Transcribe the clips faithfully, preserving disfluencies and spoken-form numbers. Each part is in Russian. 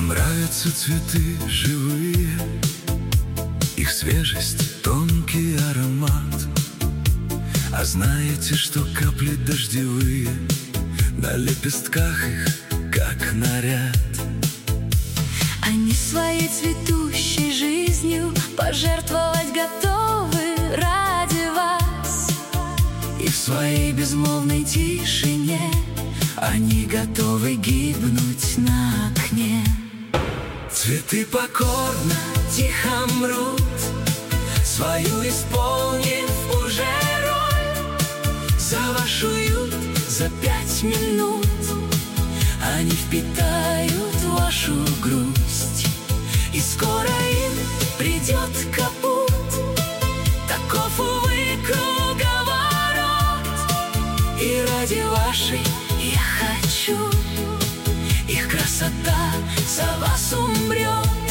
Вам нравятся цветы живые, их свежесть, тонкий аромат. А знаете, что капли дождевые на лепестках их, как наряд? Они своей цветущей жизнью пожертвовать готовы ради вас. И в своей безмолвной тишине они готовы гибнуть на окне. Цветы покорно, тихо мрут, свою исполнив уже роль. За ваш уют, за пять минут они впитают вашу грусть. И скоро им придет капут. Таков, увы, круговорот. И ради вашей я хочу, их красота за вас умрет.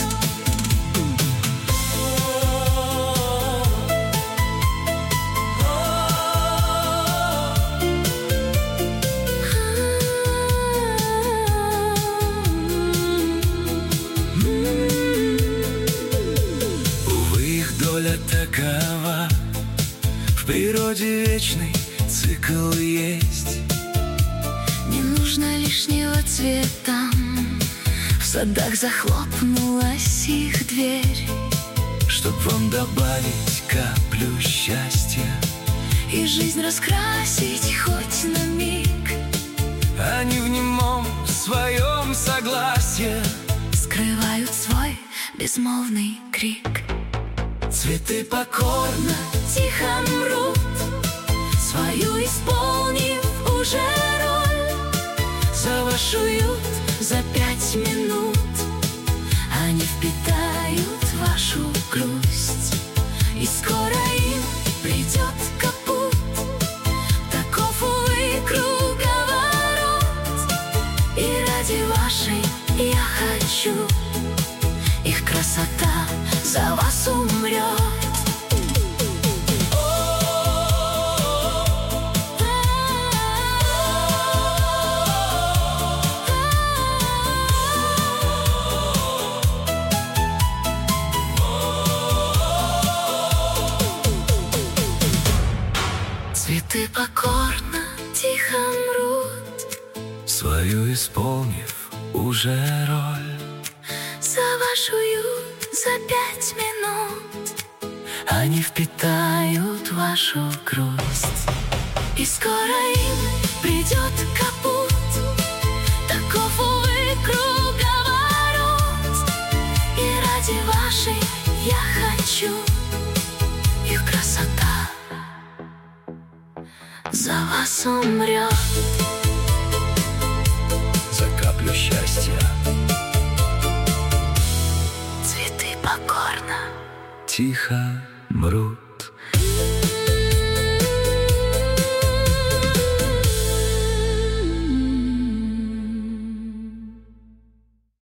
Доля такова, в природе вечный цикл есть. Не нужно лишнего цвета, в садах захлопнулась их дверь. Чтоб вам добавить каплю счастья и жизнь раскрасить хоть на миг, они в немом своем согласии скрывают свой безмолвный крик. Цветы покорно, тихо мрут, свою исполнив уже роль. За ваш уют, за пять минут они впитают вашу грусть. И скоро им придет капут. Таков, увы, круговорот. И ради вашей я хочу, их красота за вас умрет. Цветы покорно, тихо мрут, свою исполнив уже роль. За ваш уют, за пять минут они впитают вашу грусть. И скоро им придет капут. Таков, увы, круговорот. И ради вашей я хочу, их красота за вас умрет. За каплю счастья цветы покорно, тихо мрут.